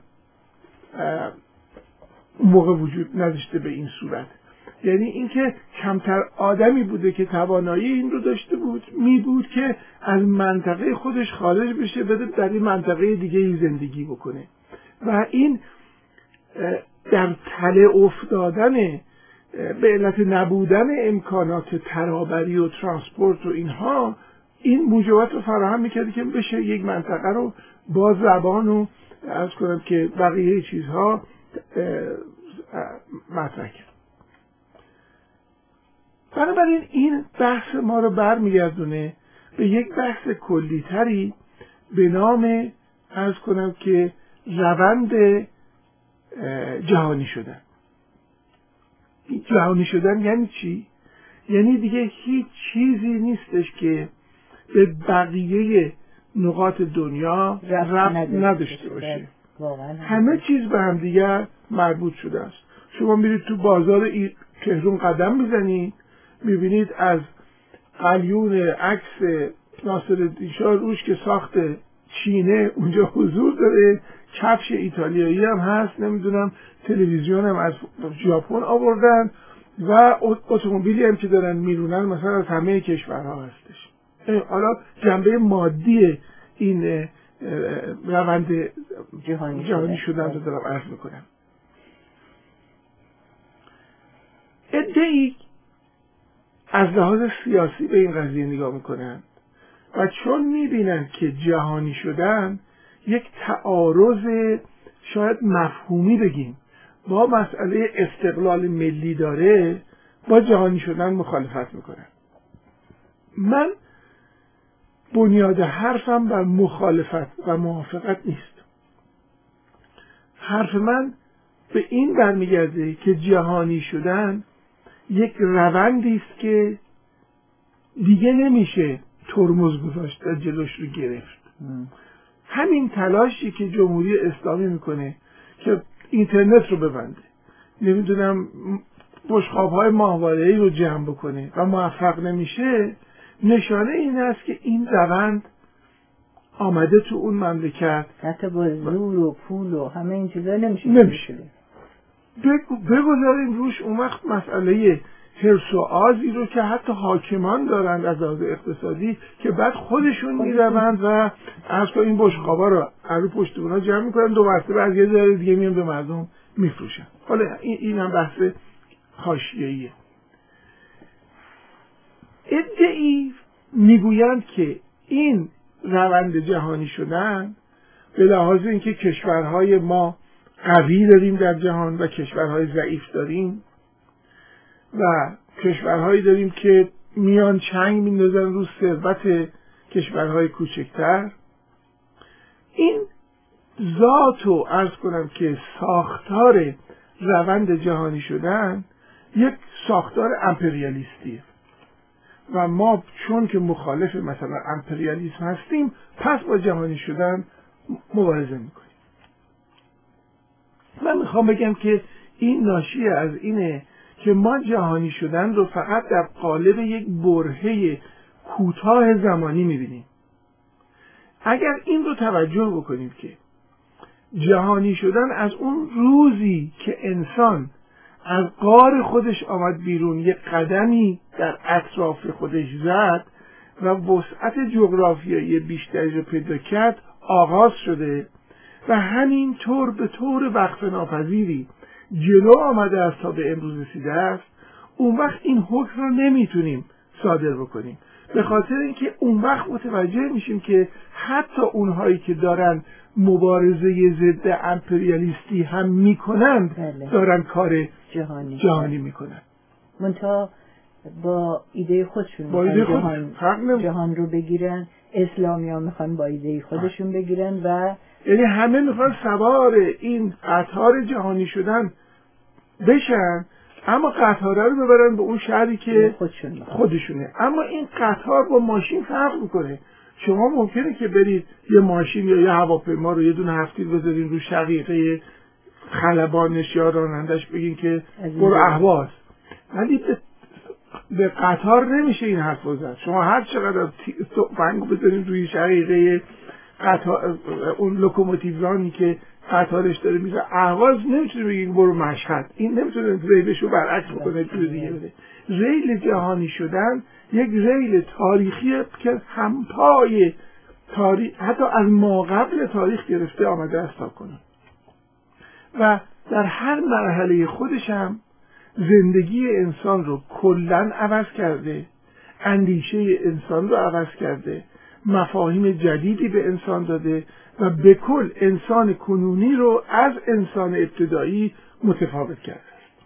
موقع وجود نداشته به این صورت. یعنی اینکه کمتر آدمی بوده که توانایی این رو داشته بود می بود که از منطقه خودش خارج بشه بده در این منطقه دیگه ای زندگی بکنه و این در تله افتادن به علت نبودن امکانات ترابری و ترانسپورت و اینها این موجبات رو فراهم میکرده که بشه یک منطقه رو با زبان و عرض کنم که بقیه چیزها مطرح کرد. بنابراین این بحث ما رو برمیگردونه به یک بحث کلی‌تری به نام عرض کنم که روند جهانی شدن. جهانی شدن یعنی چی؟ یعنی دیگه هیچ چیزی نیستش که به بقیه نقاط دنیا ربط نداشته باشه. همه چیز به هم دیگر مربوط شده است. شما میرید تو بازار تهران قدم میزنید میبینید از قلیون عکس ناصرالدین شاه روش که ساخت چینه اونجا حضور داره، کفش ایتالیایی هم هست، نمیدونم تلویزیون هم از ژاپن آوردن و اتومبیلی هم که دارن میرونن مثلا از همه کشورها هستش. حالا جنبه مادی این روند جهانی, جهانی شدن رو دارم عرض میکنم. عده‌ای از لحاظ سیاسی به این قضیه نگاه میکنن و چون میبینن که جهانی شدن یک تعارض شاید مفهومی بگیم با مسئله استقلال ملی داره، با جهانی شدن مخالفت میکنن. من بنیاد حرفم بر مخالفت و موافقت نیست. حرف من به این برمیگرده که جهانی شدن یک روندی است که دیگه نمیشه ترمز گذاشت و جلوش رو گرفت. همین تلاشی که جمهوری اسلامی میکنه که اینترنت رو ببنده، نمیدونم بشقاب‌های ماهواره‌ای رو جمع بکنه و موفق نمیشه، نشانه این است که این روند آمده تو اون مملکت. حتی با زور و پول و همه این چیزا نمیشه نمیشه بگذاریم روش اون وقت مسئله حرص و آزی رو که حتی حاکمان دارند از لحاظ اقتصادی که بعد خودشون میروند و از این بشقابا رو رو پشت اونا جمع میکنن، دو مرتبه از یه ذره دیگه میان به مردم میفروشن. حالا این هم بحث حاشیه‌ایه. ادعی میگویند که این روند جهانی شدن به لحاظ اینکه کشورهای ما قوی داریم در جهان و کشورهای ضعیف داریم و کشورهایی داریم که میان چنگ میندازن رو ثروت کشورهای کوچکتر، این ذات رو عرض کنم که ساختار روند جهانی شدن یک ساختار امپریالیستیه و ما چون که مخالف مثلا امپریالیسم هستیم پس با جهانی شدن مبارزه میکنیم. من میخوام بگم که این ناشی از اینه که ما جهانی شدن رو فقط در قالب یک برهه کوتاه زمانی میبینیم. اگر این رو توجه بکنیم که جهانی شدن از اون روزی که انسان از غار خودش آمد بیرون یک قدمی در اطراف خودش زد و وسعت جغرافیایی بیشتری رو پیدا کرد آغاز شده و همین طور به طور وقف ناپذیری جلو آمده است تا به امروز رسیده است، اون وقت این حکم رو نمیتونیم صادر بکنیم، به خاطر اینکه اون وقت متوجه میشیم که حتی اونهایی که دارن مبارزه ضد امپریالیستی هم میکنند بله. دارن کار جهانی, جهانی میکنن منتها با ایده خودشون با ایده جهان, خود جهان رو بگیرن. اسلامی ها میخوان با ایده خودشون بگیرن و یعنی همه میخوان سوار این قطار جهانی شدن بشن، اما قطاره رو ببرن به اون شهری که خودشون خودشونه. اما این قطار با ماشین فرق میکنه. شما ممکنه که برید یه ماشین یا یه هواپیما رو یه دونه هفتیر بذارین رو شقیقه خلبانش یا رانندش بگین که برو اهواز، ولی به به قطار نمیشه این حرف رو زد. شما هر چقدر تفنگو بذارین روی شقیقه قطار، اون لوکوموتیورانی که قطارش داره میره اهواز، نمیتونه بگی برو مشهد. این نمیتونه ریلش رو برعکس بکنه توی دیگه بده. ریل جهانی شدن یک ریل تاریخیه که همپای تاریخ حتی از ما قبل تاریخ گرفته آمده است تا کنه و در هر مرحله خودش هم زندگی انسان رو کلاً عوض کرده، اندیشه انسان رو عوض کرده، مفاهیم جدیدی به انسان داده و به کل انسان کنونی رو از انسان ابتدایی متفاوت کرده.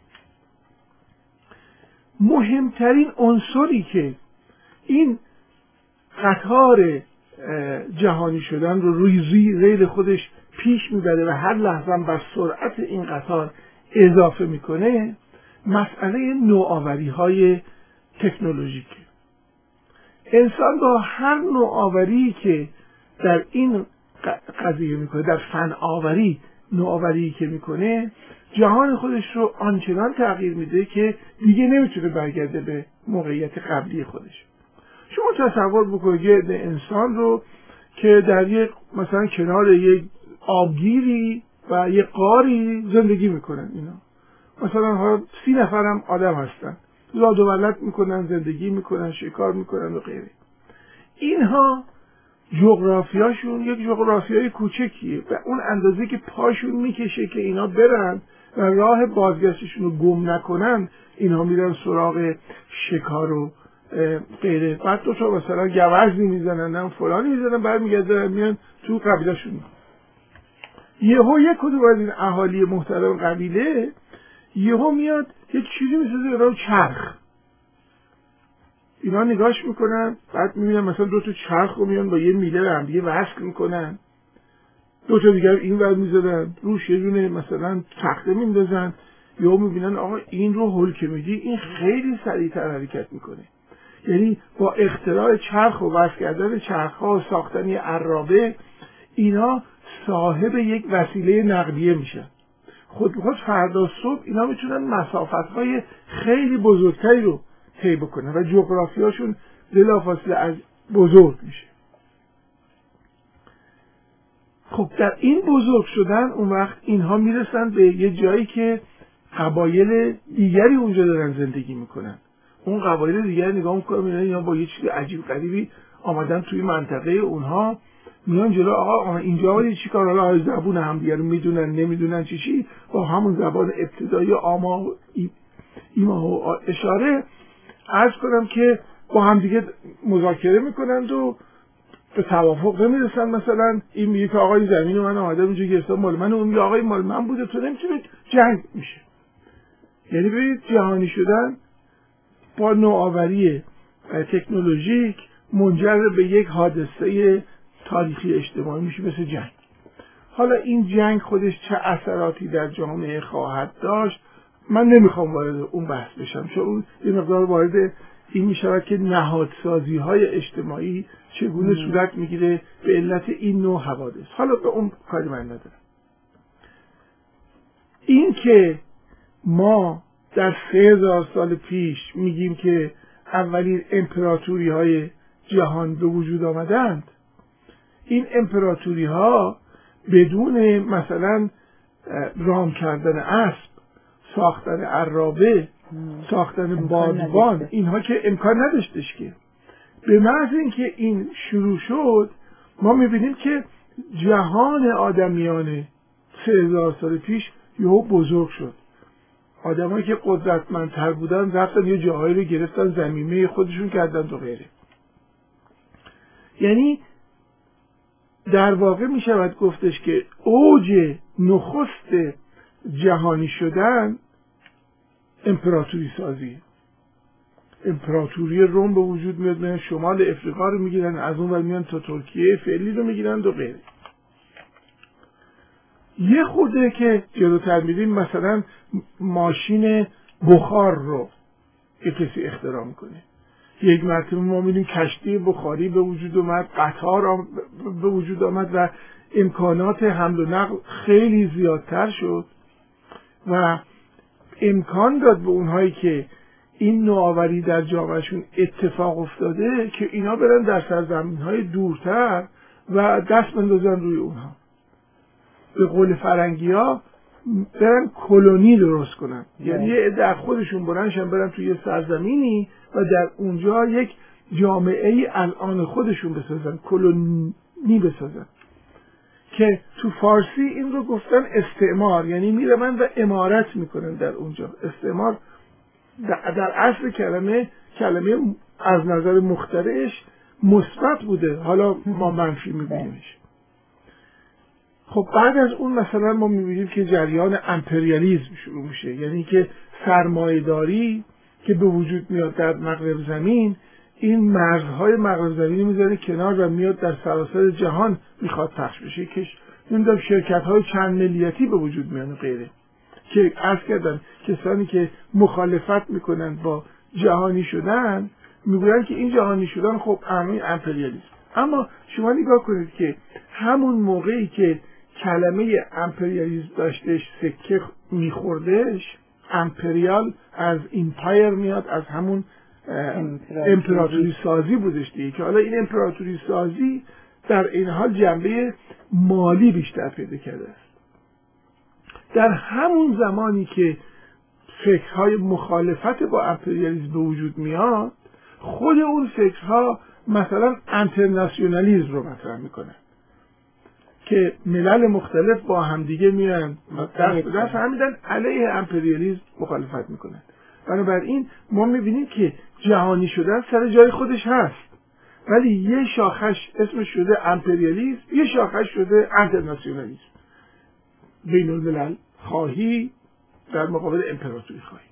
مهمترین عنصری که این قطار جهانی شدن رو روی ریل خودش پیش میبره و هر لحظه بر سرعت این قطار اضافه میکنه مسئله نوآوری های تکنولوژیکه. انسان با هر نوآوری که در این قضیه میکنه، در فناوری نوآوری که میکنه، جهان خودش رو آنچنان تغییر میده که دیگه نمیتونه برگرده به موقعیت قبلی خودش. شما تصور بکنید یه انسان رو که در یک مثلا کنار یک آبگیری و یک غاری زندگی میکنن. اینا مثلا ها سی نفرم آدم هستن، زاد و ولد میکنن، زندگی میکنن، شکار میکنن و غیره. اینها جغرافیاشون یک جغرافیای کوچکیه و اون اندازه که پاشون میکشه که اینا برن و راه بازگشتشون رو گم نکنن، اینا میرن سراغ شکار و غیره. بعد دو تا مثلا گوزنی میزنن، هم فلانی میزنن، بعد میگردن میان تو قبیلهشون. یهو یک کدوم از این اهالی محترم قبیله یهو میاد یک چیزی میسازه برای چرخ. اینا نگاش میکنن، بعد میبینن مثلا دو تا چرخ رو میان با یه میله به هم دیگه وصل میکنن، دو تا دیگر این ور میذارن، روش یه دونه مثلا تخته میندازن، یهو میبینن آقا این رو هول که میدی این خیلی سریعتر حرکت میکنه. یعنی با اختراع چرخ و وصل کردن چرخ‌ها و ساختن یه عرابه، اینا صاحب یک وسیله نقلیه میشن. خود به خود فردا صبح اینا میتونن مسافت‌های خیلی بزرگتری رو طی بکنن و جغرافیاشون بلافاصله از بزرگ میشه. خب در این بزرگ شدن اون وقت اینها میرسن به یه جایی که قبایل دیگری اونجا دارن زندگی میکنن. اون قبایل دیگری نگاه میکنن اینا با یه چیز عجیب غریبی آمدن توی منطقه اونها، میان جلو آقا اینجا ولی چیکار، حالا زبون هم دیگه رو میدونن نمیدونن چی چی، با همون زبان ابتدایی آما و ایما و اشاره عرض کنم که با هم دیگه مذاکره میکنند و به توافق نمیرسن. مثلا این میگه که آقای زمین من آمدم اینجا گرفتم مال من، اون میگه آقای مال من بوده، تو نمیتونید، جنگ میشه. یعنی ببینید جهانی شدن با نوآوری تکنولوژیک منجر به یک حادثه تاریخی اجتماعی میشه مثل جنگ. حالا این جنگ خودش چه اثراتی در جامعه خواهد داشت من نمیخوام وارد اون بحث بشم، چون اون یه مقدار وارد این میشود که نهادسازی های اجتماعی چگونه صورت میگیره به علت این نوع حوادث. حالا به اون کاری من ندارم. این که ما در سه هزار سال پیش میگیم که اولین امپراتوری های جهان به وجود آمدند، این امپراتوری ها بدون مثلا رام کردن اسب، ساختن عرابه، ساختن بادبان، اینها که امکان نداشتش. که به محض اینکه این شروع شد ما میبینیم که جهان آدمیان سه هزار سال پیش یهو بزرگ شد. آدمایی که قدرتمندتر بودن رفتن یه جاهایی رو گرفتن، زمینه خودشون کردن و غیره. یعنی در واقع می شود گفتش که اوج نخست جهانی شدن امپراتوری سازی، امپراتوری روم به وجود میاد، میان شمال افریقا رو میگیرن، از اون ور میان تا ترکیه فعلی رو میگیرن و غیره. یه خورده که جلوتر میریم مثلا ماشین بخار رو که کسی اختراع میکنه، یک مرتبه ما می‌بینیم کشتی بخاری به وجود اومد، قطار به وجود آمد و امکانات حمل و نقل خیلی زیادتر شد و امکان داد به اونهایی که این نوآوری در جامعهشون اتفاق افتاده که اینا برن در سرزمین‌های دورتر و دست بندازن روی اونها. به قول فرنگی‌ها برن کلونی درست کنن، یعنی در خودشون برنشن برن توی یه سرزمینی و در اونجا یک جامعه ای الان خودشون بسازن، کلونی بسازن، که تو فارسی این رو گفتن استعمار، یعنی میرن و امارت میکنن در اونجا. استعمار در اصل کلمه کلمه از نظر مخترعش مثبت بوده، حالا ما منفی میبینیمش. خب بعد از اون مثلا ما میبینیم که جریان امپریالیسم شروع میشه، یعنی که سرمایه‌داری که به وجود میاد در مغرب زمین، این مرزهای مغرب زمین میذاره کنار و میاد در سراسر جهان میخواد پخش بشه، که نمیدونم شرکت‌های چند ملیتی به وجود میان و غیره، که عرض کردن کسانی که مخالفت میکنن با جهانی شدن میگوین که این جهانی شدن خب همین امپریالیسم. اما شما نگاه کنید که همون موقعی که کلمه امپریالیسم داشتش سکه میخوردش، امپریال از ایمپایر میاد، از همون امپراتوری سازی بودش دیگه، که حالا این امپراتوری سازی در این حال جنبه مالی بیشتر پیدا کرده است. در همون زمانی که فکرهای مخالفت با امپریالیسم به وجود میاد، خود اون فکرها مثلا انترناسیونالیسم رو مطرح میکنن که ملل مختلف با همدیگه میان دست به دست هم میدن علیه امپریالیسم مخالفت میکنن. بنابراین ما میبینیم که جهانی شدن سر جای خودش هست، ولی یه شاخش اسمش شده امپریالیسم، یه شاخش شده انترناسیونالیسم، بین الملل خواهی در مقابل امپراتوری خواهی.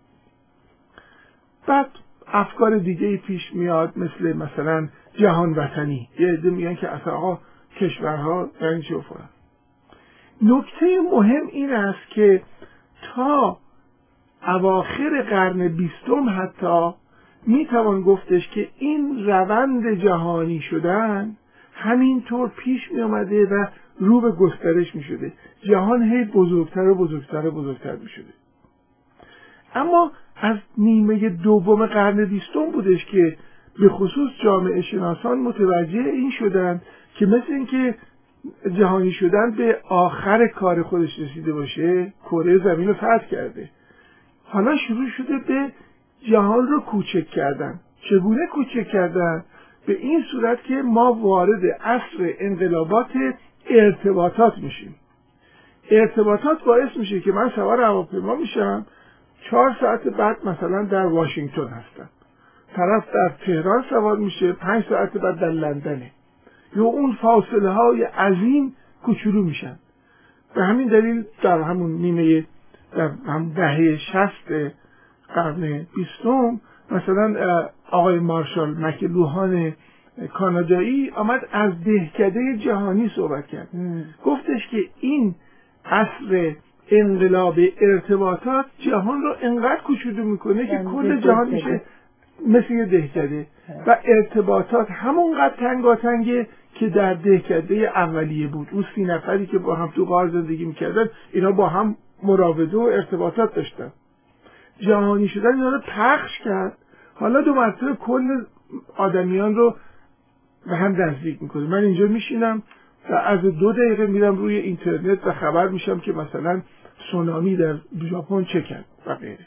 بعد افکار دیگه پیش میاد مثل مثلا جهان وطنی. یه عده میگن که اصلا آقا کشورها یعنی چه فلان. نکته مهم این است که تا اواخر قرن بیستم حتی میتوان گفتش که این روند جهانی شدن همینطور پیش می آمده و رو به گسترش می شده. جهان هی بزرگتر و بزرگتر و بزرگتر می شده. اما از نیمه دوم قرن بیستم بودش که به خصوص جامعه شناسان متوجه این شدن که مثل اینکه جهانی شدن به آخر کار خودش رسیده باشه، کره زمین رو فتح کرده. حالا شروع شده به جهان رو کوچک کردن. چگونه کوچک کردن؟ به این صورت که ما وارد عصر انقلابات ارتباطات میشیم. ارتباطات باعث میشه که من سوار هواپیما میشم، چهار ساعت بعد مثلا در واشنگتن هستم، طرف در تهران سوار میشه، پنج ساعت بعد در لندنه. یا اون فاصله های عظیم کوچولو میشن. به همین دلیل در همون نیمه در هم دهه شصت قرن بیستم مثلا آقای مارشال مکلوهان کانادایی آمد از دهکده جهانی صحبت کرد. ام. گفتش که این عصر انقلاب ارتباطات جهان رو انقدر کوچولو میکنه که کل جهان میشه مثل یه دهکده و ارتباطات همونقدر تنگاتنگه که در دهکده اولیه بود. اون سی نفری که با هم تو غار زندگی میکردن اینا با هم مراوده و ارتباطات داشتن. جهانی شدن اینا رو پخش کرد. حالا دو مرتبه کل آدمیان رو به هم نزدیک میکنه. من اینجا میشینم و از دو دقیقه میرم روی اینترنت و خبر میشم که مثلا سونامی در ژاپن چه کرد و غیره.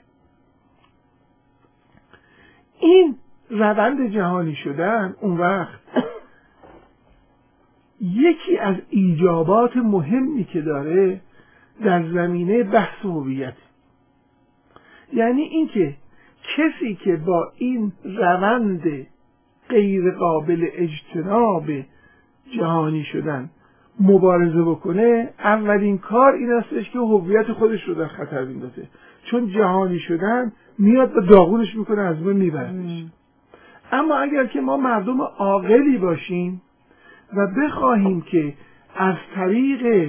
این روند جهانی شدن اون وقت یکی از ایجابات مهمی که داره در زمینه بحث هویت، یعنی اینکه کسی که با این روند غیر قابل اجتناب جهانی شدن مبارزه بکنه، اولین کار این استش که هویت خودش رو در خطر میندازه. چون جهانی شدن میاد و داغونش میکنه، از بین میبردش. اما اگر که ما مردم عاقلی باشیم و بخواهیم که از طریق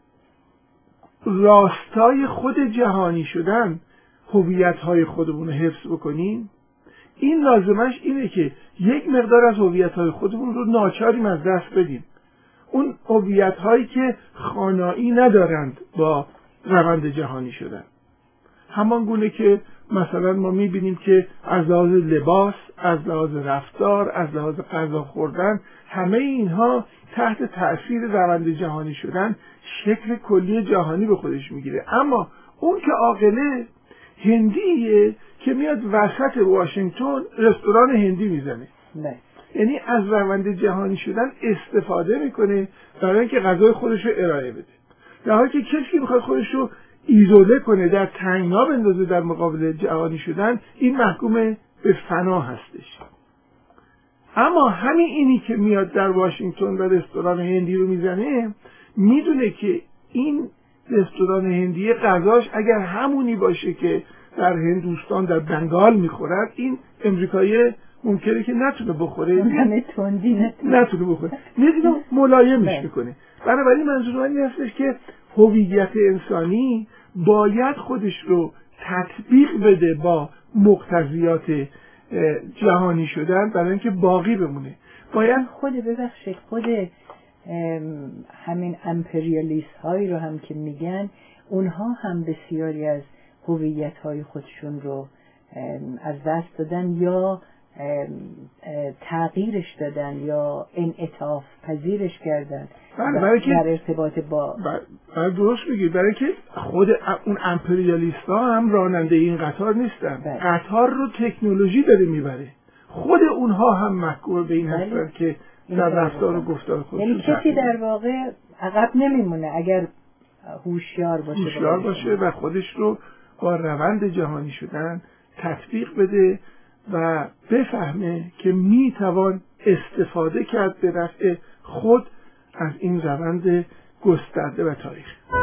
راستای خود جهانی شدن هویت‌های خودمون رو حفظ بکنیم، این لازمش اینه که یک مقدار از هویت‌های خودمون رو ناچاریم از دست بدیم. اون هویت‌هایی که خانایی ندارند با روند جهانی شدن. همان گونه که مثلا ما می‌بینیم که از لحاظ لباس، از لحاظ رفتار، از لحاظ غذا خوردن، همه اینها تحت تأثیر روند جهانی شدن شکل کلی جهانی به خودش میگیره. اما اون که عاقله هندیه که میاد وسط واشنگتن رستوران هندی میزنه، نه. یعنی از روند جهانی شدن استفاده میکنه برای اینکه غذای خودش رو ارائه بده، در حالی که کسی که میخواد خودش رو ایزوله کنه، در تنگنا بندازه در مقابل جهانی شدن، این محکوم به فنا هستش. اما همین اینی که میاد در واشنگتن و رستوران هندی رو میزنه، میدونه که این رستوران هندی غذاش اگر همونی باشه که در هندوستان در بنگال میخورد، این امریکایی ممکنه که نتونه بخوره، همه تندی نتونه بخوره، میدونه ملایمش میکنه. بنابراین منظور من این هستش که هویت انسانی باید خودش رو تطبیق بده با مقتضیات جهانی شدن برای اینکه باقی بمونه. باید خود ببخشید خود همین امپریالیست هایی رو هم که میگن، اونها هم بسیاری از هویت های خودشون رو از دست دادن یا تغییرش دادن یا انعطاف پذیرش کردن در ارتباط با برای درست بگید، برای که خود اون امپریالیست ها هم راننده این قطار نیستن. بله. قطار رو تکنولوژی داره میبره. خود اونها هم محکوم به این هستن بله. که در رفتار و گفتار خودشون، یعنی کسی در واقع عقب نمیمونه اگر هوشیار باشه هوشیار باشه و خودش رو با روند جهانی شدن تطبیق بده و بفهمه که میتوان استفاده کرد به نفع خود از این روند گسترده و تاریخی.